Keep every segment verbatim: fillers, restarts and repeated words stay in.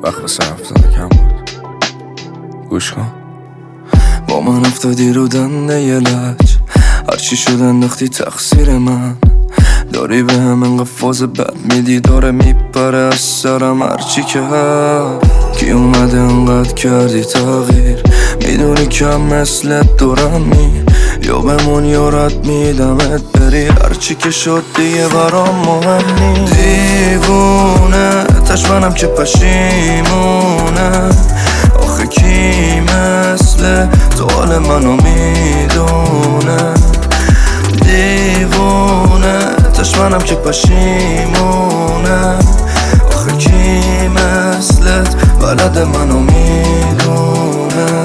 وقت واسه حرف زدن کم بود. گوش کن، با من افتادی رو دنده یه لج، هرچی شد انداختی تقصیر من. داری به هم انقدر فاز بد میدی، داره میپره از سرم هرچی که هست. کی اومده انقدر کردی تغییر، میدونی کم مثلت دارم می یا بمون یا رد میدمت بری، هرچی که شد دیگه برام مهم نی. دیوونه تشمنم که پشیمونه، آخه کی مثل تو حال منو میدونه. دیوونه تشمنم که پشیمونه، آخه کی مثلت بلد منو میدونه.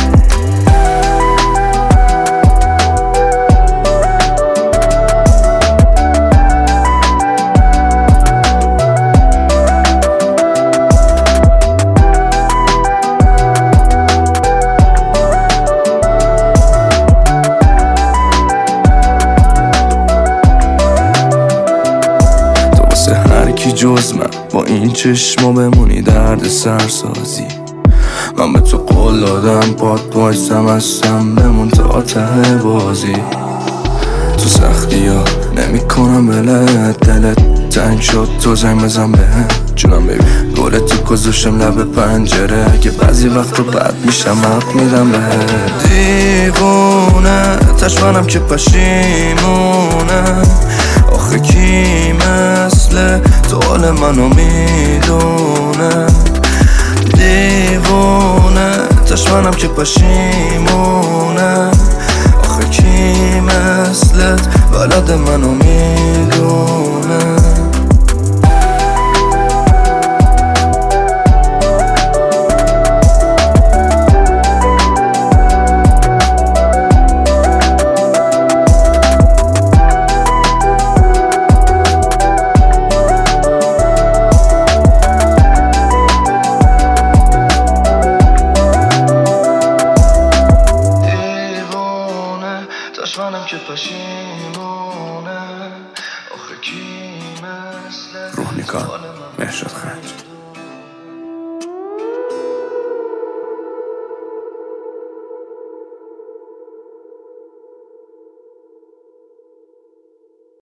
هرکی جز من با این چشما بمونی درد سرسازی. من به تو قول دادم پات وایسم هستم بمون تا ته بازی. تو سختی ها نمی کنم بلد، دلت تنگ شد تو زنگ بزن بهم جونم ببین. گل تو گذاشتم لب پنجره، اگه بعضی وقت رو بد میشم حق میدم بهت. دیوونه تشمنم که پشیمونه، آخه کی مثل تو حال منو میدونه. دیوونه تشمنم که پشیمونه، آخه کی مثلت بلد منو میدونه. تشمنم که پشیمونه، آخه کی مثل روح نیکان، مهرشاد خنج.